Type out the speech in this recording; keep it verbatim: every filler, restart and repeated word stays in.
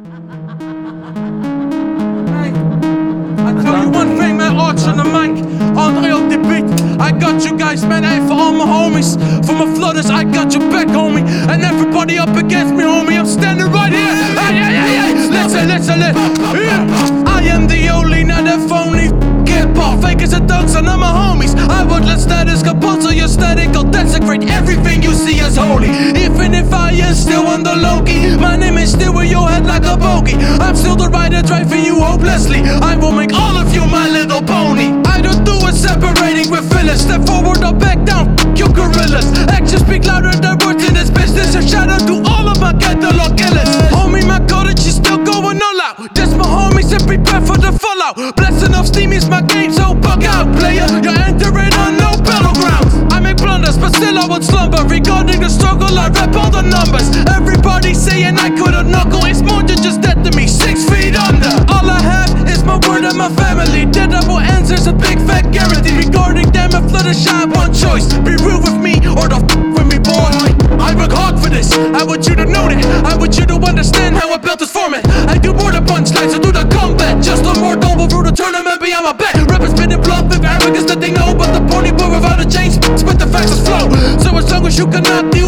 One thing, man, arch on the mic, Andre op the beat. I got you guys, man, hey, for all my homies, for my flooders, I got your back, homie. And everybody up against me, homie, I'm standing right here. Hey, hey, hey, hey, listen, listen, listen. Yeah. I am the only, not a phony. Get pop, fakers and thugs, and I'm my homies. I would let status kapot, so your static will desecrate everything you see as holy. Even if I am still on the low-key, my name is still in your head like a bogey. I'm still the rider driving you hopelessly. I will make all of you my little pony. I don't do it separating with villains. Step forward or back down, f you gorillas. Actions speak louder than words in this business. A shout out to all of my catalog killers. Homie, my cottage is still going all out. Just my homies and prepare for the fallout. Blessing of steam is my game, so bug out, player. You're entering on no battlegrounds. I make blunders, but still I won't slumber. Regarding the struggle, I rap all the numbers. Everybody saying I couldn't knuckle. It's more than just that to me, six feet under. All I have is my word and my family. That I will answer's a big fat guarantee. Regarding them, if Fluttershy have one choice, be real with me or the f with me, boy. I work hard for this, I want you to know that. I want you to understand how I built this format. I do more than punchlines, I do the combat. Just a more double through the tournament beyond my back. Rappers spinning bluff with arrogance that they know, but the pony boy without a chain spits with the facts flow. So as long as you cannot deal